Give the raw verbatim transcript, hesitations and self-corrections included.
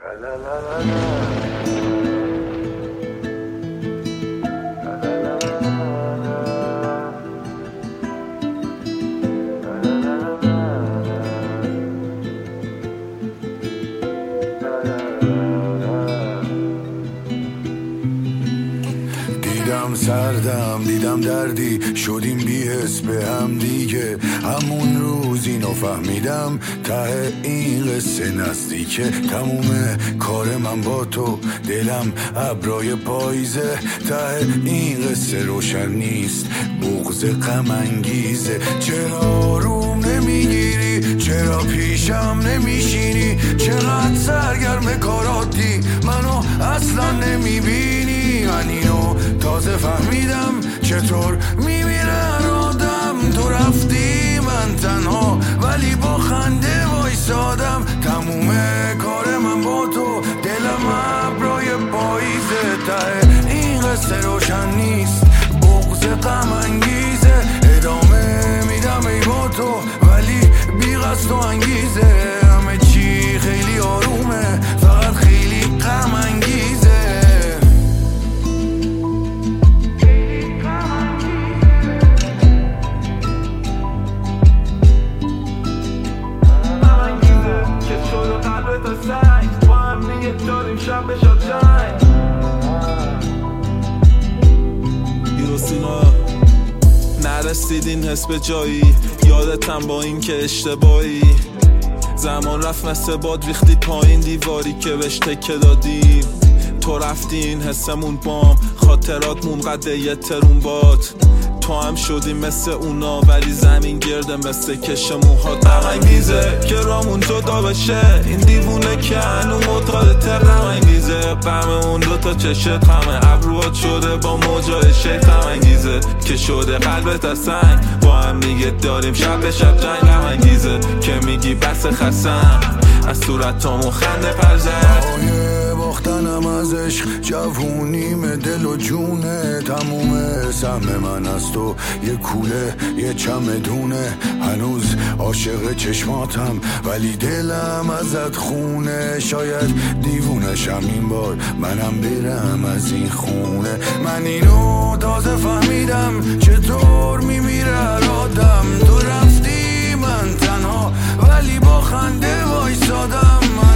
دیدم سردم دیدم دردی شدیم بی حس به هم دیگه. همون روز اینو فهمیدم ته این قصه نزدیکه. تموم کار من با تو دلم ابرای پاییزه. ته این قصه روشن نیست بغض غم انگیزه. چرا روم نمیگیری چرا پیشم نمیشینی؟ چقدر سرگرم کاراتی منو اصلا نمیبینی؟ من اینو تازه فهمیدم چطور میمیرن آدم. تو رفتی من تنها ولی با خنده وایسادم. تموم کار من با تو دلم ابرای پاییزه. ته این قصه روشن نیست بغض غم انگیزه. ادامه میدم ای با تو ولی بی قصد و انگیزه. همه چی خیلی آرومه فقط خیلی غم انگیزه. با هم نیه داریم شب بشا جنگ. ایروسینا نرسید این حس به جایی. یادتم با این که اشتباهی زمان رفت مثل باد ریختی پایین دیواری که بهش تکه دادیم. تو رفتی این حسمون بام خاطراتمون قده یه ترون باد. تو هم شدی مثل اونا ولی زمین گرده مثل کش موهات. غم انگیزه که رامون جدا بشه. این دیوونه که هنو معتادته. غم انگیزه غم اون دوتا چشت همه ابروات شده با موجای شیط. غم انگیزه که شده قلبت از سنگ با هم میگه داریم شب به شب جنگ. غم انگیزه که میگی بس خستم از صورتامون خنده پرزد. باختنم از عشق جوونیم دل و جونه. تموم سهم من از تو یه کوله یه چمدونه. هنوز عاشق چشماتم ولی دلم ازت خونه. شاید دیوونشم این بار منم برم از این خونه. من اینو تازه فهمیدم چطور میمیره آدم. تو رفتی من تنها ولی با خنده وایسادم.